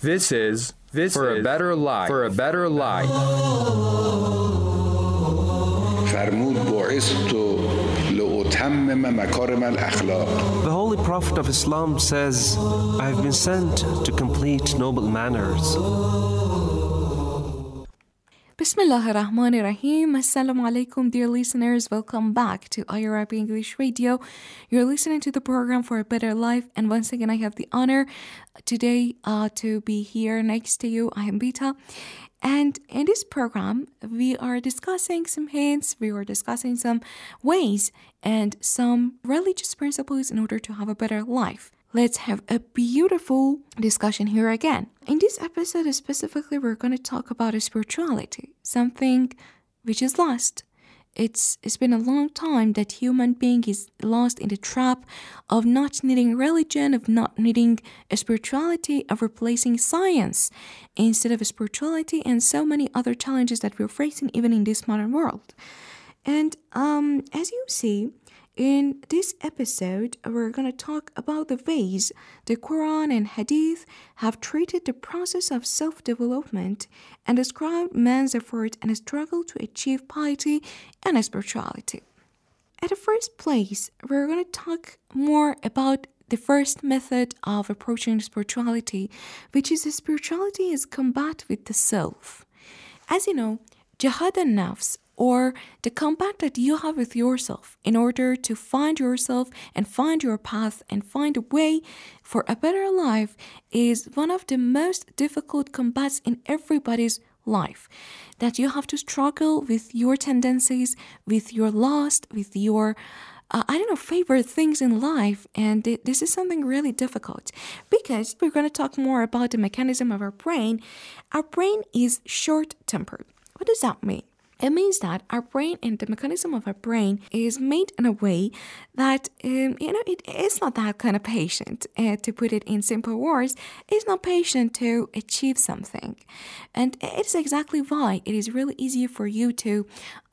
This is For a Better Life. For a Better Life. فرمود بعثت لأتمم مكارم الأخلاق. The Holy Prophet of Islam says, I have been sent to complete noble manners. Bismillah ar-Rahman ar-Rahim. Assalamu alaikum, dear listeners. Welcome back to IRIB English Radio. You're listening to the program For a Better Life. And once again, I have the honor today to be here next to you. I am Bita. And in this program, we are discussing some hints, we are discussing some ways and some religious principles in order to have a better life. Let's have a beautiful discussion here again. In this episode specifically, we're going to talk about spirituality, something which is lost. It's been a long time that human being is lost in the trap of not needing religion, of not needing a spirituality, of replacing science instead of a spirituality, and so many other challenges that we're facing even in this modern world. And as you see, in this episode, we're going to talk about the ways the Quran and Hadith have treated the process of self-development and described man's effort and struggle to achieve piety and spirituality. At the first place, we're going to talk more about the first method of approaching spirituality, which is spirituality is combat with the self. As you know, jihad an-nafs, or the combat that you have with yourself in order to find yourself and find your path and find a way for a better life, is one of the most difficult combats in everybody's life. That you have to struggle with your tendencies, with your lust, with your favorite things in life. And this is something really difficult because we're going to talk more about the mechanism of our brain. Our brain is short-tempered. What does that mean? It means that our brain and the mechanism of our brain is made in a way that, it is not that kind of patient. To put it in simple words, it's not patient to achieve something. And it's exactly why it is really easy for you to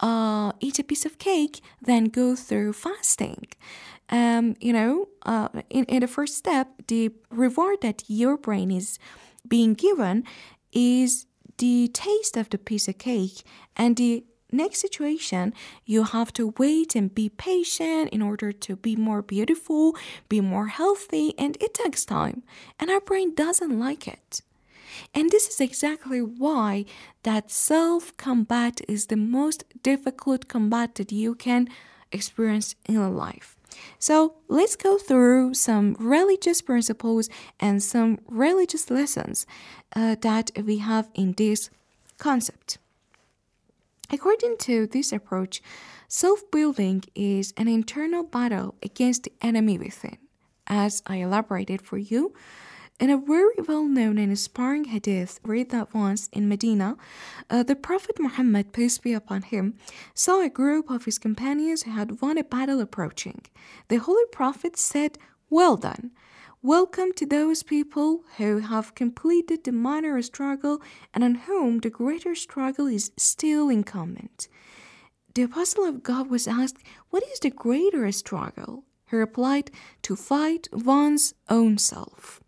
eat a piece of cake than go through fasting. In the first step, the reward that your brain is being given is the taste of the piece of cake, and the next situation, you have to wait and be patient in order to be more beautiful, be more healthy, and it takes time, and our brain doesn't like it. And this is exactly why that self-combat is the most difficult combat that you can experience in life. So let's go through some religious principles and some religious lessons that we have in this concept. According to this approach, self-building is an internal battle against the enemy within. As I elaborated for you, in a very well-known and inspiring hadith read that once in Medina, the Prophet Muhammad, peace be upon him, saw a group of his companions who had won a battle approaching. The Holy Prophet said, "Well done. Welcome to those people who have completed the minor struggle and on whom the greater struggle is still incumbent." The Apostle of God was asked, "What is the greater struggle?" He replied, "To fight one's own self."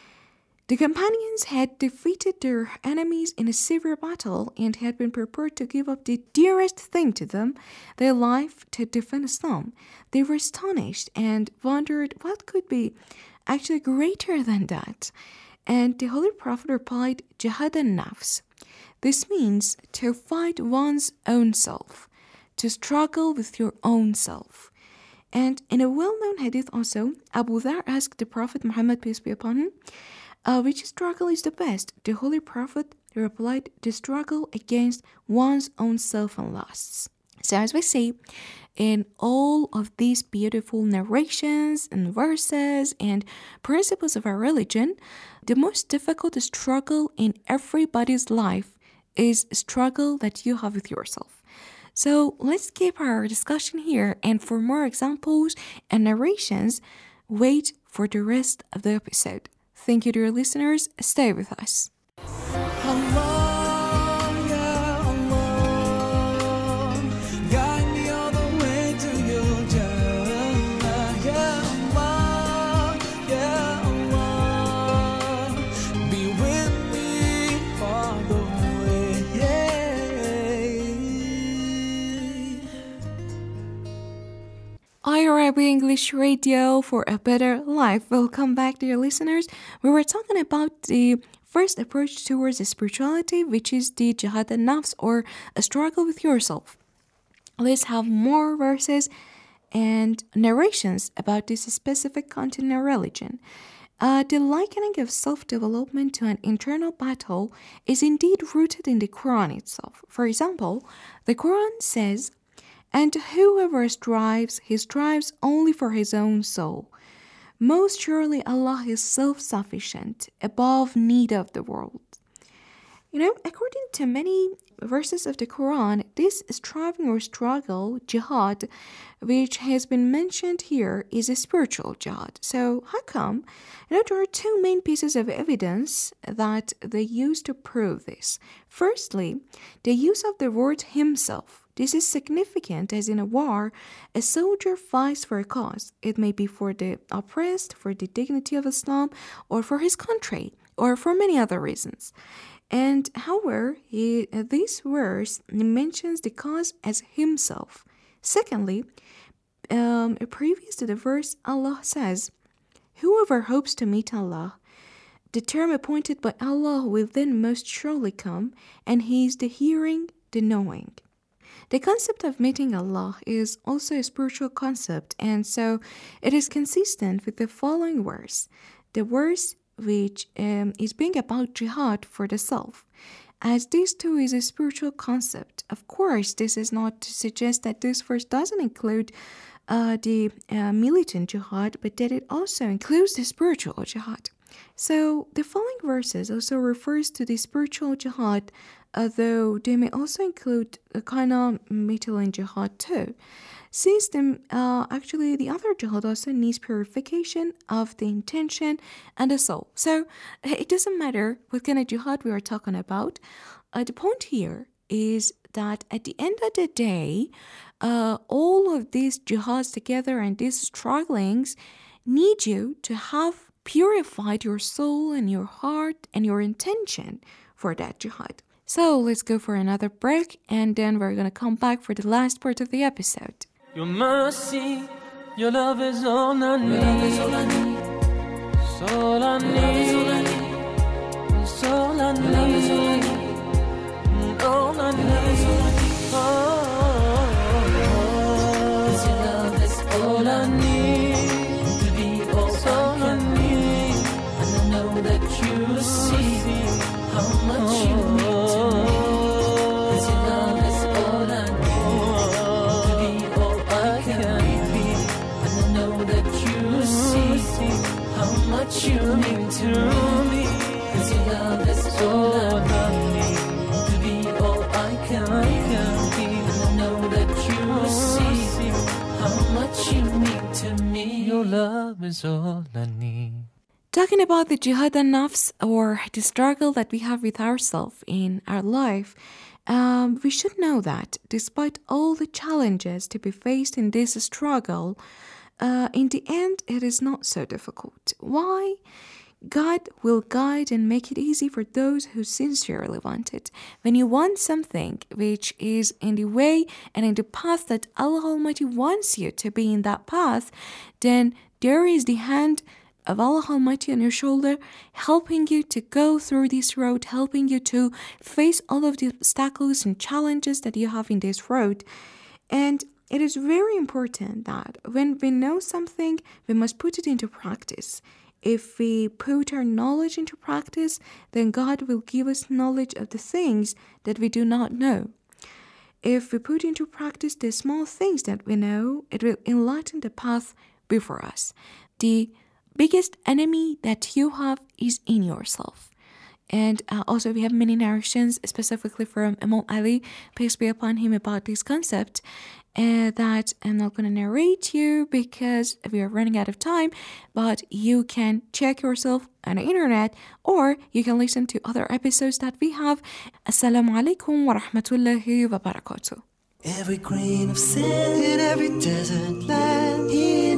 The companions had defeated their enemies in a severe battle and had been prepared to give up the dearest thing to them, their life, to defend Islam. They were astonished and wondered what could be actually greater than that. And the Holy Prophet replied, "Jihad an-nafs." This means to fight one's own self, to struggle with your own self. And in a well-known hadith also, Abu Dhar asked the Prophet Muhammad, peace be upon him, which struggle is the best? The Holy Prophet replied, the struggle against one's own self and lusts. So as we see, in all of these beautiful narrations and verses and principles of our religion, the most difficult struggle in everybody's life is a struggle that you have with yourself. So let's keep our discussion here, and for more examples and narrations, wait for the rest of the episode. Thank you, dear listeners. Stay with us. Be with English Radio for a better life. Welcome back, dear listeners. We were talking about the first approach towards spirituality, which is the jihad an-nafs, or a struggle with yourself. Let's have more verses and narrations about this specific content or religion. The likening of self-development to an internal battle is indeed rooted in the Quran itself. For example, the Quran says, "And whoever strives, he strives only for his own soul. Most surely Allah is self-sufficient, above need of the world." According to many verses of the Quran, this striving or struggle, jihad, which has been mentioned here, is a spiritual jihad. So how come? There are two main pieces of evidence that they use to prove this. Firstly, the use of the word himself. This is significant as in a war, a soldier fights for a cause. It may be for the oppressed, for the dignity of Islam, or for his country, or for many other reasons. And however, this verse mentions the cause as himself. Secondly, previous to the verse, Allah says, "Whoever hopes to meet Allah, the term appointed by Allah will then most surely come, and He is the hearing, the knowing." The concept of meeting Allah is also a spiritual concept, and so it is consistent with the following verse. The verse which is being about jihad for the self, as this too is a spiritual concept. Of course, this is not to suggest that this verse doesn't include the militant jihad, but that it also includes the spiritual jihad. So the following verses also refers to the spiritual jihad, although they may also include a kind of militant jihad too. Since actually the other jihad also needs purification of the intention and the soul. So it doesn't matter what kind of jihad we are talking about. The point here is that at the end of the day, all of these jihads together and these strugglings need you to have purified your soul and your heart and your intention for that jihad. So let's go for another break, and then we're going to come back for the last part of the episode. Your mercy, your love is all I need. It's all I need. It's all I need. It's all I need. All I need. Cause your love is all I need. To be all I need. And I know that you see how much you mean to me. Cause your love is all I need. To be all I can be. And I know that you see how much you mean to me. Cause your love is all I need. To be all I can be. And I know that you see how much you mean to me. Your love is all I need. Talking about the jihad an-nafs, or the struggle that we have with ourselves in our life, we should know that despite all the challenges to be faced in this struggle, in the end it is not so difficult. Why? God will guide and make it easy for those who sincerely want it. When you want something which is in the way and in the path that Allah Almighty wants you to be in that path, then there is the hand of Allah Almighty on your shoulder, helping you to go through this road, helping you to face all of the obstacles and challenges that you have in this road. And it is very important that when we know something, we must put it into practice. If we put our knowledge into practice, then God will give us knowledge of the things that we do not know. If we put into practice the small things that we know, it will enlighten the path before us. The biggest enemy that you have is in yourself. And also we have many narrations, specifically from Imam Ali, peace be upon him, about this concept that I'm not going to narrate you because we are running out of time, but you can check yourself on the internet, or you can listen to other episodes that we have. Assalamu alaikum wa rahmatullahi wa barakatuh. Every grain of sand in every desert land, He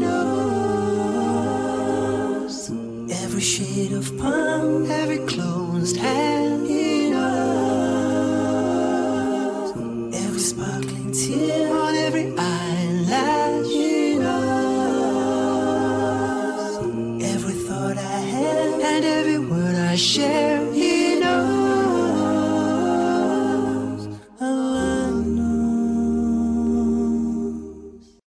knows. Every shade of palm, every closed hand, He knows. Every sparkling tear on every eyelash, He knows. share